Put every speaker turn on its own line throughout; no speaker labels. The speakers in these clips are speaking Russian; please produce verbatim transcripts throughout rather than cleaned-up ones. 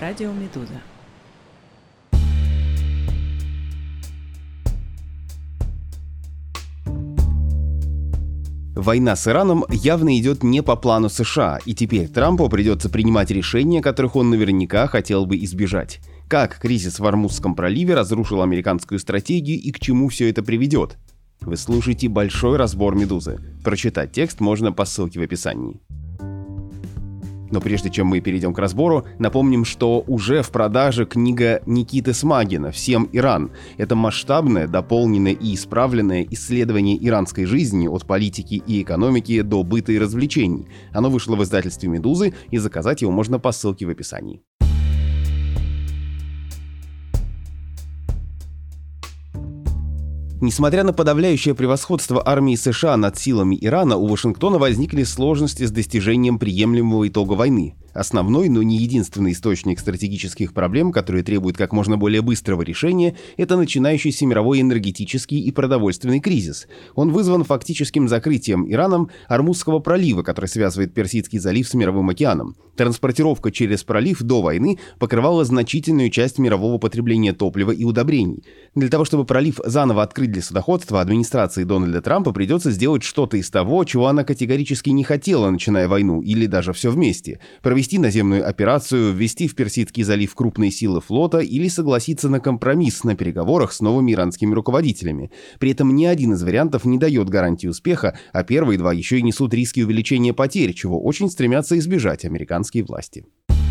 Радио Медуза.
Война с Ираном явно идет не по плану США, и теперь Трампу придется принимать решения, которых он наверняка хотел бы избежать. Как кризис в Ормузском проливе разрушил американскую стратегию и к чему все это приведет? Вы слушаете большой разбор «Медузы». Прочитать текст можно по ссылке в описании. Но прежде чем мы перейдем к разбору, напомним, что уже в продаже книга Никиты Смагина «Всем Иран». Это масштабное, дополненное и исправленное исследование иранской жизни от политики и экономики до быта и развлечений. Оно вышло в издательстве «Медузы», и заказать его можно по ссылке в описании. Несмотря на подавляющее превосходство армии США над силами Ирана, у Вашингтона возникли сложности с достижением приемлемого итога войны. Основной, но не единственный источник стратегических проблем, которые требуют как можно более быстрого решения, это начинающийся мировой энергетический и продовольственный кризис. Он вызван фактическим закрытием Ираном Ормузского пролива, который связывает Персидский залив с Мировым океаном. Транспортировка через пролив до войны покрывала значительную часть мирового потребления топлива и удобрений. Для того, чтобы пролив заново открыть для судоходства, администрации Дональда Трампа придется сделать что-то из того, чего она категорически не хотела, начиная войну, или даже все вместе. Провести наземную операцию, ввести в Персидский залив крупные силы флота или согласиться на компромисс на переговорах с новыми иранскими руководителями. При этом ни один из вариантов не дает гарантии успеха, а первые два еще и несут риски увеличения потерь, чего очень стремятся избежать американские власти.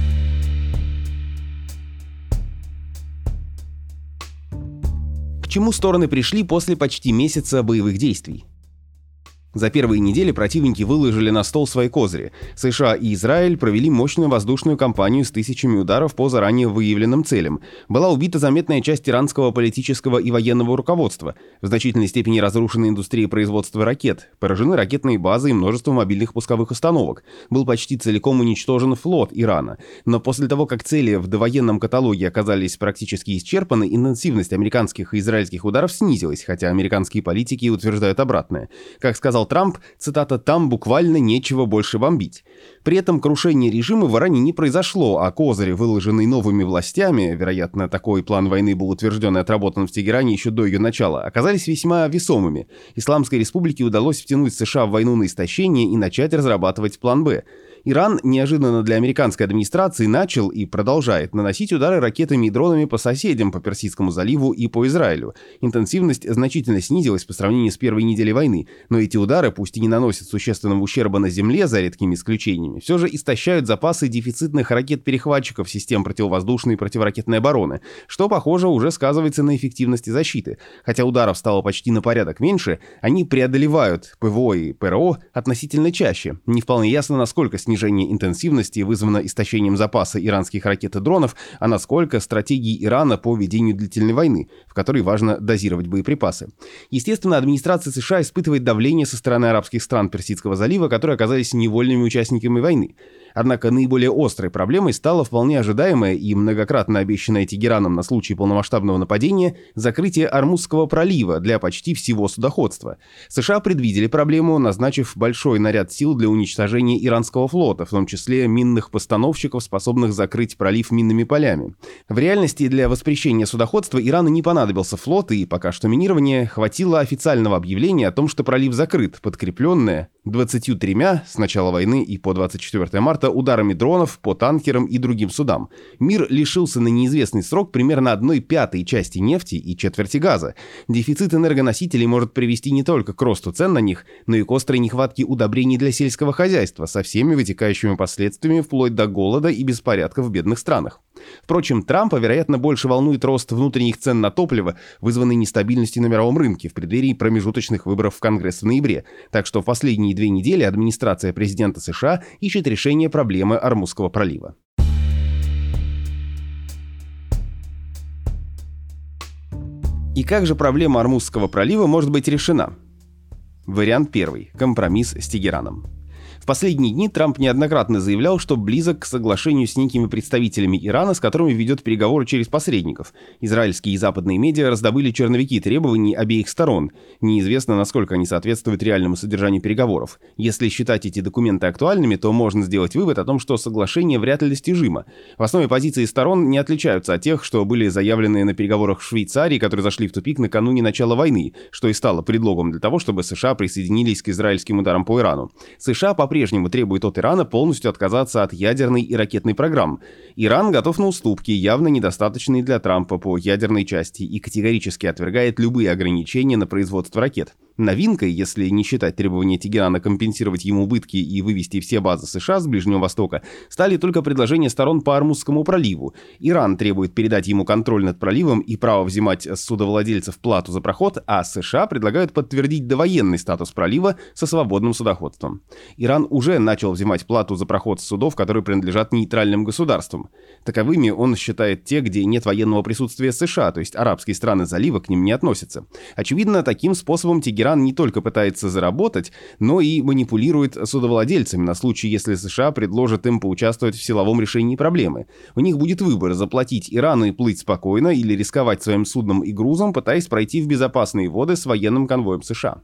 К чему стороны пришли после почти месяца боевых действий? За первые недели противники выложили на стол свои козыри. США и Израиль провели мощную воздушную кампанию с тысячами ударов по заранее выявленным целям. Была убита заметная часть иранского политического и военного руководства. В значительной степени разрушена индустрия производства ракет. Поражены ракетные базы и множество мобильных пусковых установок. Был почти целиком уничтожен флот Ирана. Но после того, как цели в довоенном каталоге оказались практически исчерпаны, интенсивность американских и израильских ударов снизилась, хотя американские политики утверждают обратное. Как сказал Трамп, цитата, «там буквально нечего больше бомбить». При этом крушение режима в Иране не произошло, а козыри, выложенные новыми властями, вероятно, такой план войны был утвержден и отработан в Тегеране еще до ее начала, оказались весьма весомыми. Исламской республике удалось втянуть США в войну на истощение и начать разрабатывать план «Б». Иран неожиданно для американской администрации начал и продолжает наносить удары ракетами и дронами по соседям по Персидскому заливу и по Израилю. Интенсивность значительно снизилась по сравнению с первой неделей войны, но эти удары, пусть и не наносят существенного ущерба на земле, за редкими исключениями, все же истощают запасы дефицитных ракет-перехватчиков систем противовоздушной и противоракетной обороны, что, похоже, уже сказывается на эффективности защиты. Хотя ударов стало почти на порядок меньше, они преодолевают ПВО и ПРО относительно чаще. Не вполне ясно, насколько снижение интенсивности вызвано истощением запаса иранских ракет и дронов, а насколько стратегии Ирана по ведению длительной войны, в которой важно дозировать боеприпасы. Естественно, администрация США испытывает давление со стороны арабских стран Персидского залива, которые оказались невольными участниками войны. Однако наиболее острой проблемой стало вполне ожидаемое и многократно обещанное Тегераном на случай полномасштабного нападения закрытие Ормузского пролива для почти всего судоходства. США предвидели проблему, назначив большой наряд сил для уничтожения иранского флота, в том числе минных постановщиков, способных закрыть пролив минными полями. В реальности для воспрещения судоходства Ирану не понадобился флот, и пока что минирование хватило официального объявления о том, что пролив закрыт, подкрепленное двадцатью тремя с начала войны и по двадцать четвёртое марта ударами дронов по танкерам и другим судам. Мир лишился на неизвестный срок примерно одной пятой части нефти и четверти газа. Дефицит энергоносителей может привести не только к росту цен на них, но и к острой нехватке удобрений для сельского хозяйства со всеми вытекающими последствиями вплоть до голода и беспорядков в бедных странах. Впрочем, Трампа, вероятно, больше волнует рост внутренних цен на топливо, вызванный нестабильностью на мировом рынке в преддверии промежуточных выборов в Конгресс в ноябре. Так что в последние две недели администрация президента США ищет решение проблемы Ормузского пролива. И как же проблема Ормузского пролива может быть решена? Вариант первый. Компромисс с Тегераном. В последние дни Трамп неоднократно заявлял, что близок к соглашению с некими представителями Ирана, с которыми ведет переговоры через посредников. Израильские и западные медиа раздобыли черновики требований обеих сторон. Неизвестно, насколько они соответствуют реальному содержанию переговоров. Если считать эти документы актуальными, то можно сделать вывод о том, что соглашение вряд ли достижимо. В основе позиции сторон не отличаются от тех, что были заявлены на переговорах в Швейцарии, которые зашли в тупик накануне начала войны, что и стало предлогом для того, чтобы США присоединились к израильским ударам по Ирану. США по-прежнему по-прежнему требует от Ирана полностью отказаться от ядерной и ракетной программ. Иран готов на уступки, явно недостаточные для Трампа по ядерной части, и категорически отвергает любые ограничения на производство ракет. Новинкой, если не считать требования Тегерана компенсировать ему убытки и вывести все базы США с Ближнего Востока, стали только предложения сторон по Ормузскому проливу. Иран требует передать ему контроль над проливом и право взимать с судовладельцев плату за проход, а США предлагают подтвердить довоенный статус пролива со свободным судоходством. Иран уже начал взимать плату за проход с судов, которые принадлежат нейтральным государствам. Таковыми он считает те, где нет военного присутствия США, то есть арабские страны залива к ним не относятся. Очевидно, таким способом Тегеран не только пытается заработать, но и манипулирует судовладельцами на случай, если США предложат им поучаствовать в силовом решении проблемы. У них будет выбор: заплатить Ирану и плыть спокойно, или рисковать своим судном и грузом, пытаясь пройти в безопасные воды с военным конвоем США.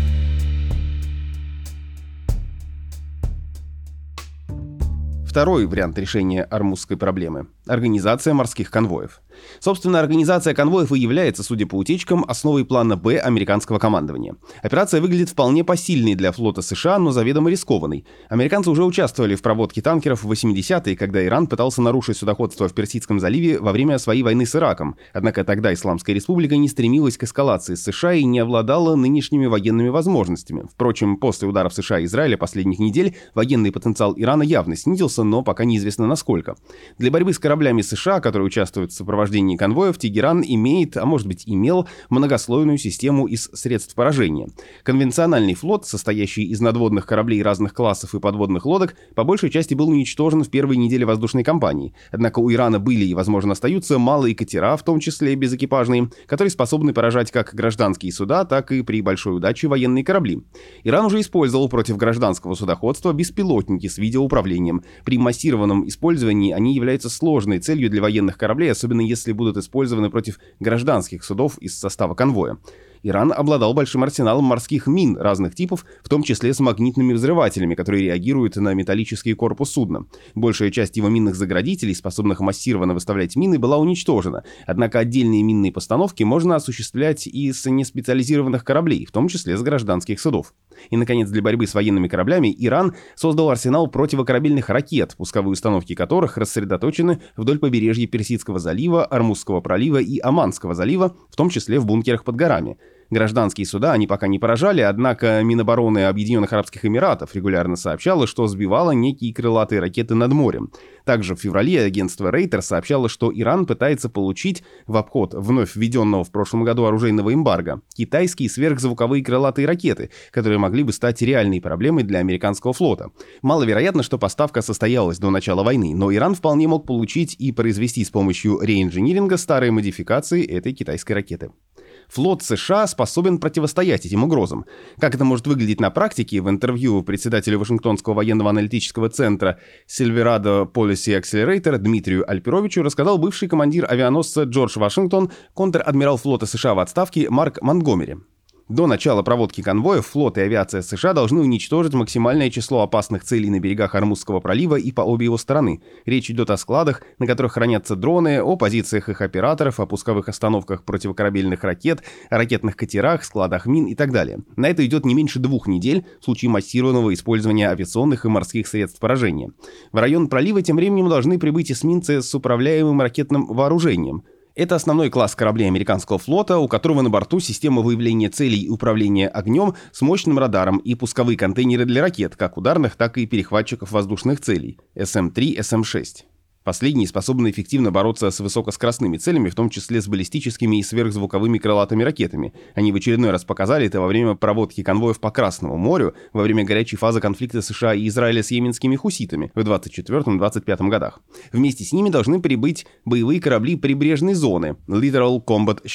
Второй вариант решения Ормузской проблемы – организация морских конвоев. Собственно, организация конвоев и является, судя по утечкам, основой плана «Б» американского командования. Операция выглядит вполне посильной для флота США, но заведомо рискованной. Американцы уже участвовали в проводке танкеров в восьмидесятые, когда Иран пытался нарушить судоходство в Персидском заливе во время своей войны с Ираком. Однако тогда Исламская республика не стремилась к эскалации с США и не обладала нынешними военными возможностями. Впрочем, после ударов США и Израиля последних недель военный потенциал Ирана явно снизился, но пока неизвестно насколько. Для борьбы с кораблями США, которые участвуют в сопровождении конвоев, Тегеран имеет, а может быть имел, многослойную систему из средств поражения. Конвенциональный флот, состоящий из надводных кораблей разных классов и подводных лодок, по большей части был уничтожен в первой неделе воздушной кампании. Однако у Ирана были и, возможно, остаются малые катера, в том числе безэкипажные, которые способны поражать как гражданские суда, так и при большой удаче военные корабли. Иран уже использовал против гражданского судоходства беспилотники с видеоуправлением. При массированном использовании они являются сложной целью для военных кораблей, особенно если будут использованы против гражданских судов из состава конвоя. Иран обладал большим арсеналом морских мин разных типов, в том числе с магнитными взрывателями, которые реагируют на металлический корпус судна. Большая часть его минных заградителей, способных массированно выставлять мины, была уничтожена, однако отдельные минные постановки можно осуществлять и с неспециализированных кораблей, в том числе с гражданских судов. И, наконец, для борьбы с военными кораблями Иран создал арсенал противокорабельных ракет, пусковые установки которых рассредоточены вдоль побережья Персидского залива, Ормузского пролива и Оманского залива, в том числе в бункерах под горами. Гражданские суда они пока не поражали, однако Минобороны Объединенных Арабских Эмиратов регулярно сообщало, что сбивало некие крылатые ракеты над морем. Также в феврале агентство Рейтер сообщало, что Иран пытается получить в обход вновь введенного в прошлом году оружейного эмбарго китайские сверхзвуковые крылатые ракеты, которые могли бы стать реальной проблемой для американского флота. Маловероятно, что поставка состоялась до начала войны, но Иран вполне мог получить и произвести с помощью реинжиниринга старые модификации этой китайской ракеты. Флот США способен противостоять этим угрозам. Как это может выглядеть на практике, в интервью председателю Вашингтонского военного аналитического центра Silverado Policy Accelerator Дмитрию Альперовичу рассказал бывший командир авианосца Джордж Вашингтон, контр-адмирал флота США в отставке Марк Монтгомери. До начала проводки конвоев флот и авиация США должны уничтожить максимальное число опасных целей на берегах Ормузского пролива и по обе его стороны. Речь идет о складах, на которых хранятся дроны, о позициях их операторов, о пусковых остановках противокорабельных ракет, о ракетных катерах, складах мин и так далее. На это идет не меньше двух недель в случае массированного использования авиационных и морских средств поражения. В район пролива тем временем должны прибыть эсминцы с управляемым ракетным вооружением. Это основной класс кораблей американского флота, у которого на борту система выявления целей и управления огнем с мощным радаром и пусковые контейнеры для ракет, как ударных, так и перехватчиков воздушных целей эс эм три, эс эм шесть. Последние способны эффективно бороться с высокоскоростными целями, в том числе с баллистическими и сверхзвуковыми крылатыми ракетами. Они в очередной раз показали это во время проводки конвоев по Красному морю, во время горячей фазы конфликта США и Израиля с йеменскими хуситами в двадцать четвёртом — двадцать пятом годах. Вместе с ними должны прибыть боевые корабли прибрежной зоны Littoral Combat Ship.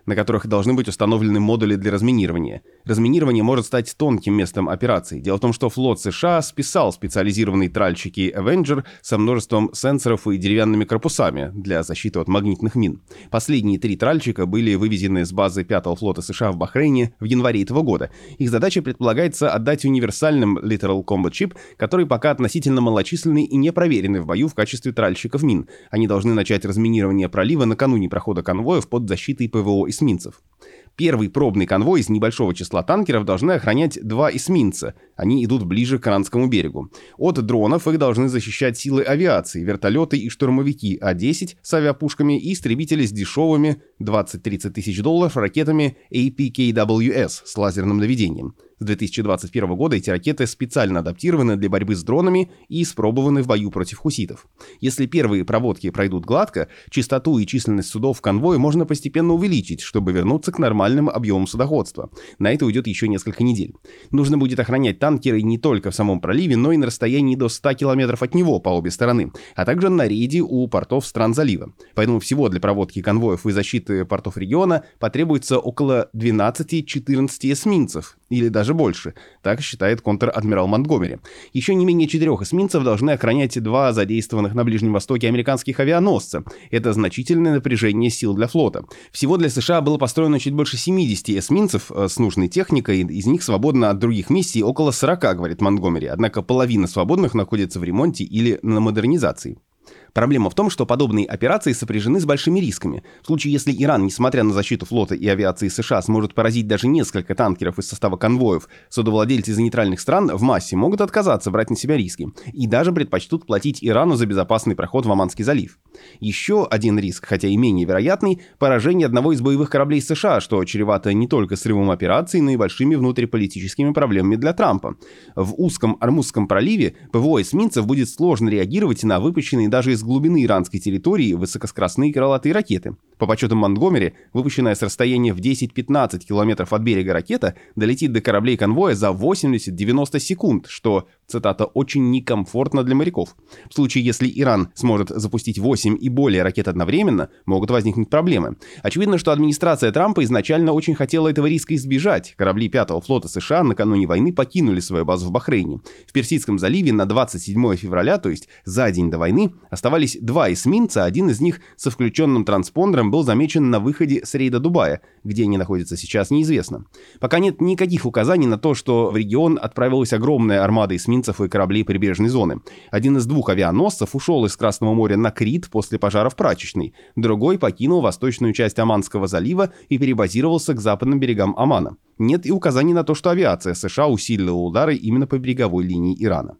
на которых должны быть установлены модули для разминирования. Разминирование может стать тонким местом операции. Дело в том, что флот США списал специализированные тральщики Avenger со множеством сенсоров и деревянными корпусами для защиты от магнитных мин. Последние три тральщика были вывезены с базы пятого флота США в Бахрейне в январе этого года. Их задача предполагается отдать универсальным Literal Combat Ship, которые пока относительно малочисленны и не проверены в бою в качестве тральщиков мин. Они должны начать разминирование пролива накануне прохода конвоев под защитой ПВО эсминцев. Первый пробный конвой из небольшого числа танкеров должны охранять два эсминца. Они идут ближе к иранскому берегу. От дронов их должны защищать силы авиации, вертолеты и штурмовики А десять с авиапушками и истребители с дешевыми двадцать-тридцать тысяч долларов ракетами эй пи кей дабл ю эс с лазерным наведением. С две тысячи двадцать первого года эти ракеты специально адаптированы для борьбы с дронами и испробованы в бою против хуситов. Если первые проводки пройдут гладко, частоту и численность судов в конвое можно постепенно увеличить, чтобы вернуться к нормальным объемам судоходства. На это уйдет еще несколько недель. Нужно будет охранять танкеры не только в самом проливе, но и на расстоянии до ста километров от него по обе стороны, а также на рейде у портов стран залива. Поэтому всего для проводки конвоев и защиты портов региона потребуется около двенадцати-четырнадцати эсминцев, или даже больше, так считает контр-адмирал Монтгомери. Еще не менее четырех эсминцев должны охранять два задействованных на Ближнем Востоке американских авианосца. Это значительное напряжение сил для флота. Всего для США было построено чуть больше семидесяти эсминцев с нужной техникой, из них свободно от других миссий около сорока, говорит Монтгомери, однако половина свободных находится в ремонте или на модернизации. Проблема в том, что подобные операции сопряжены с большими рисками. В случае, если Иран, несмотря на защиту флота и авиации США, сможет поразить даже несколько танкеров из состава конвоев, судовладельцы из нейтральных стран в массе могут отказаться брать на себя риски и даже предпочтут платить Ирану за безопасный проход в Оманский залив. Еще один риск, хотя и менее вероятный, поражение одного из боевых кораблей США, что чревато не только срывом операции, но и большими внутриполитическими проблемами для Трампа. В узком Ормузском проливе ПВО эсминцев будет сложно реагировать на выпущенные даже из глубины иранской территории высокоскоростные крылатые ракеты. По подсчетам Монтгомери, выпущенная с расстояния в десять-пятнадцать километров от берега ракета долетит до кораблей конвоя за восемьдесят-девяносто секунд, что, цитата, «очень некомфортно для моряков». В случае, если Иран сможет запустить восемь и более ракет одновременно, могут возникнуть проблемы. Очевидно, что администрация Трампа изначально очень хотела этого риска избежать. Корабли пятого флота США накануне войны покинули свою базу в Бахрейне. В Персидском заливе на двадцать седьмое февраля, то есть за день до войны, оставались два эсминца, один из них со включенным транспондером был замечен на выходе с рейда Дубая. Где они находятся сейчас, неизвестно. Пока нет никаких указаний на то, что в регион отправилась огромная армада эсминцев и кораблей прибрежной зоны. Один из двух авианосцев ушел из Красного моря на Крит после пожара в прачечной. Другой покинул восточную часть Оманского залива и перебазировался к западным берегам Омана. Нет и указаний на то, что авиация США усилила удары именно по береговой линии Ирана.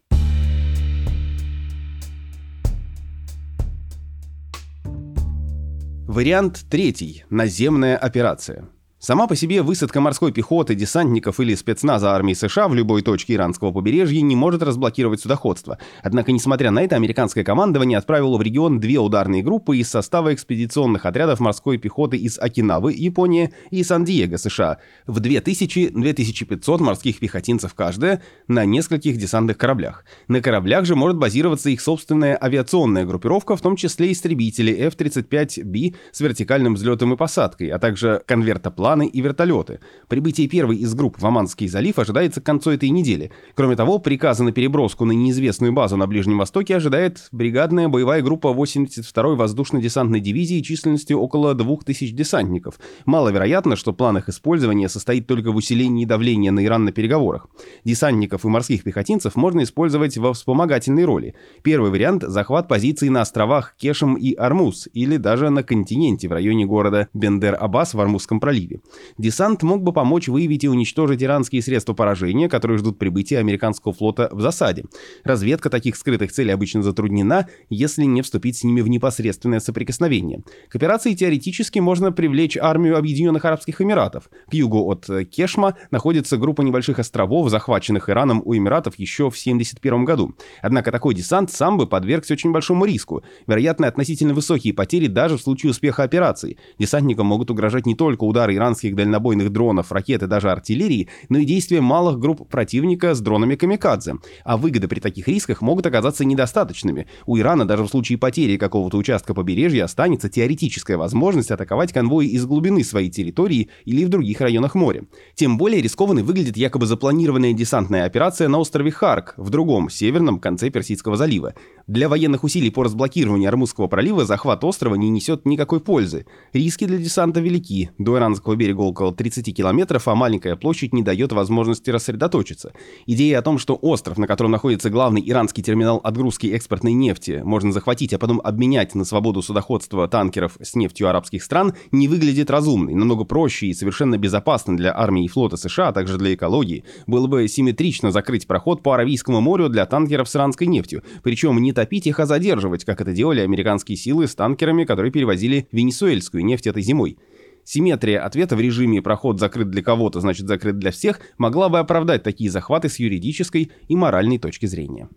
Вариант третий. Наземная операция. Сама по себе высадка морской пехоты, десантников или спецназа армии США в любой точке иранского побережья не может разблокировать судоходство. Однако, несмотря на это, американское командование отправило в регион две ударные группы из состава экспедиционных отрядов морской пехоты из Окинавы, Япония, и Сан-Диего, США, в две тысячи — две тысячи пятьсот морских пехотинцев каждая на нескольких десантных кораблях. На кораблях же может базироваться их собственная авиационная группировка, в том числе истребители эф тридцать пять би с вертикальным взлетом и посадкой, а также конвертопланы и вертолеты. Прибытие первой из групп в Оманский залив ожидается к концу этой недели. Кроме того, приказа на переброску на неизвестную базу на Ближнем Востоке ожидает бригадная боевая группа восемьдесят второй воздушно-десантной дивизии численностью около двух тысяч десантников. Маловероятно, что план их использования состоит только в усилении давления на Иран на переговорах. Десантников и морских пехотинцев можно использовать во вспомогательной роли. Первый вариант — захват позиций на островах Кешем и Ормуз, или даже на континенте в районе города Бендер-Аббас в Ормузском проливе. Десант мог бы помочь выявить и уничтожить иранские средства поражения, которые ждут прибытия американского флота в засаде. Разведка таких скрытых целей обычно затруднена, если не вступить с ними в непосредственное соприкосновение. К операции теоретически можно привлечь армию Объединенных Арабских Эмиратов. К югу от Кешма находится группа небольших островов, захваченных Ираном у Эмиратов еще в семьдесят первом году. Однако такой десант сам бы подвергся очень большому риску. Вероятно, относительно высокие потери даже в случае успеха операции. Десантникам могут угрожать не только удары Ирана иранских дальнобойных дронов, ракет и даже артиллерии, но и действия малых групп противника с дронами камикадзе. А выгоды при таких рисках могут оказаться недостаточными. У Ирана даже в случае потери какого-то участка побережья останется теоретическая возможность атаковать конвои из глубины своей территории или в других районах моря. Тем более рискованной выглядит якобы запланированная десантная операция на острове Харк, в другом, северном конце Персидского залива. Для военных усилий по разблокированию Ормузского пролива захват острова не несет никакой пользы. Риски для десанта велики. До иранского берега около тридцати километров, а маленькая площадь не дает возможности рассредоточиться. Идея о том, что остров, на котором находится главный иранский терминал отгрузки экспортной нефти, можно захватить, а потом обменять на свободу судоходства танкеров с нефтью арабских стран, не выглядит разумной. Намного проще и совершенно безопасно для армии и флота США, а также для экологии, было бы симметрично закрыть проход по Аравийскому морю для танкеров с иранской нефтью, причем не топить их, а задерживать, как это делали американские силы с танкерами, которые перевозили венесуэльскую нефть этой зимой. Симметрия ответа в режиме «проход закрыт для кого-то, значит закрыт для всех» могла бы оправдать такие захваты с юридической и моральной точки зрения.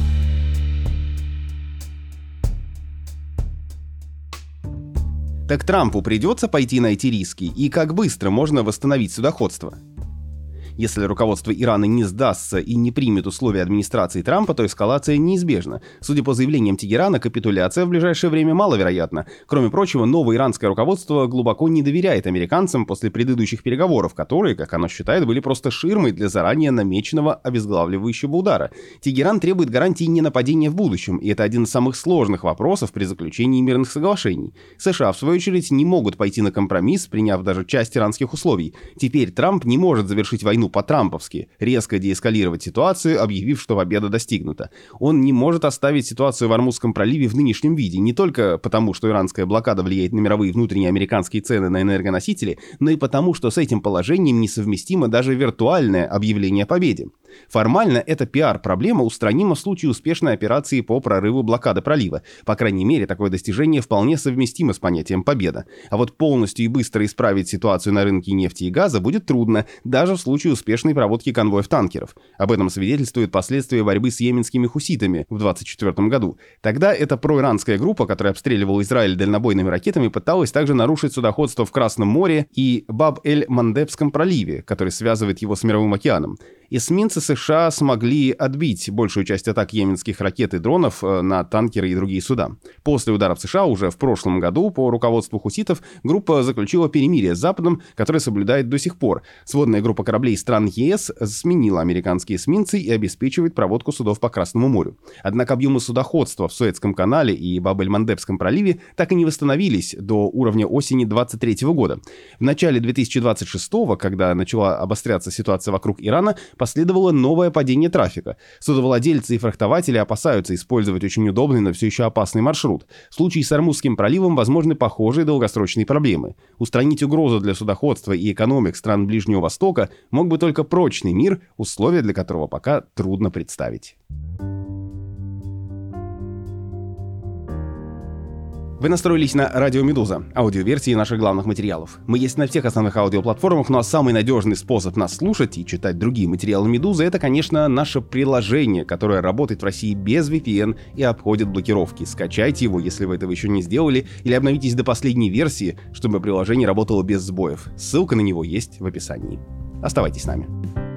Так Трампу придется пойти на эти риски, и как быстро можно восстановить судоходство? Если руководство Ирана не сдастся и не примет условия администрации Трампа, то эскалация неизбежна. Судя по заявлениям Тегерана, капитуляция в ближайшее время маловероятна. Кроме прочего, новое иранское руководство глубоко не доверяет американцам после предыдущих переговоров, которые, как оно считает, были просто ширмой для заранее намеченного обезглавливающего удара. Тегеран требует гарантии ненападения в будущем, и это один из самых сложных вопросов при заключении мирных соглашений. США, в свою очередь, не могут пойти на компромисс, приняв даже часть иранских условий. Теперь Трамп не может завершить войну по-трамповски, резко деэскалировать ситуацию, объявив, что победа достигнута. Он не может оставить ситуацию в Ормузском проливе в нынешнем виде, не только потому, что иранская блокада влияет на мировые внутренние американские цены на энергоносители, но и потому, что с этим положением несовместимо даже виртуальное объявление о победе. Формально эта пиар-проблема устранима в случае успешной операции по прорыву блокады пролива. По крайней мере, такое достижение вполне совместимо с понятием «победа». А вот полностью и быстро исправить ситуацию на рынке нефти и газа будет трудно, даже в случае успешной проводки конвоев танкеров. Об этом свидетельствуют последствия борьбы с йеменскими хуситами в двадцать четвёртом году. Тогда эта проиранская группа, которая обстреливала Израиль дальнобойными ракетами, пыталась также нарушить судоходство в Красном море и Баб-эль-Мандебском проливе, который связывает его с Мировым океаном. Эсминцы США смогли отбить большую часть атак йеменских ракет и дронов на танкеры и другие суда. После ударов США уже в прошлом году по руководству хуситов группа заключила перемирие с Западом, которое соблюдает до сих пор. Сводная группа кораблей стран ЕС сменила американские эсминцы и обеспечивает проводку судов по Красному морю. Однако объемы судоходства в Суэцком канале и Баб-эль-Мандебском проливе так и не восстановились до уровня осени двадцать третьего года. В начале две тысячи двадцать шестого, когда начала обостряться ситуация вокруг Ирана, последовало новое падение трафика. Судовладельцы и фрахтователи опасаются использовать очень удобный, но все еще опасный маршрут. В случае с Ормузским проливом возможны похожие долгосрочные проблемы. Устранить угрозу для судоходства и экономик стран Ближнего Востока мог бы только прочный мир, условия для которого пока трудно представить. Вы настроились на Радио Медуза, аудиоверсии наших главных материалов. Мы есть на всех основных аудиоплатформах, ну а самый надежный способ нас слушать и читать другие материалы Медузы — это, конечно, наше приложение, которое работает в России без ви пи эн и обходит блокировки. Скачайте его, если вы этого еще не сделали, или обновитесь до последней версии, чтобы приложение работало без сбоев. Ссылка на него есть в описании. Оставайтесь с нами.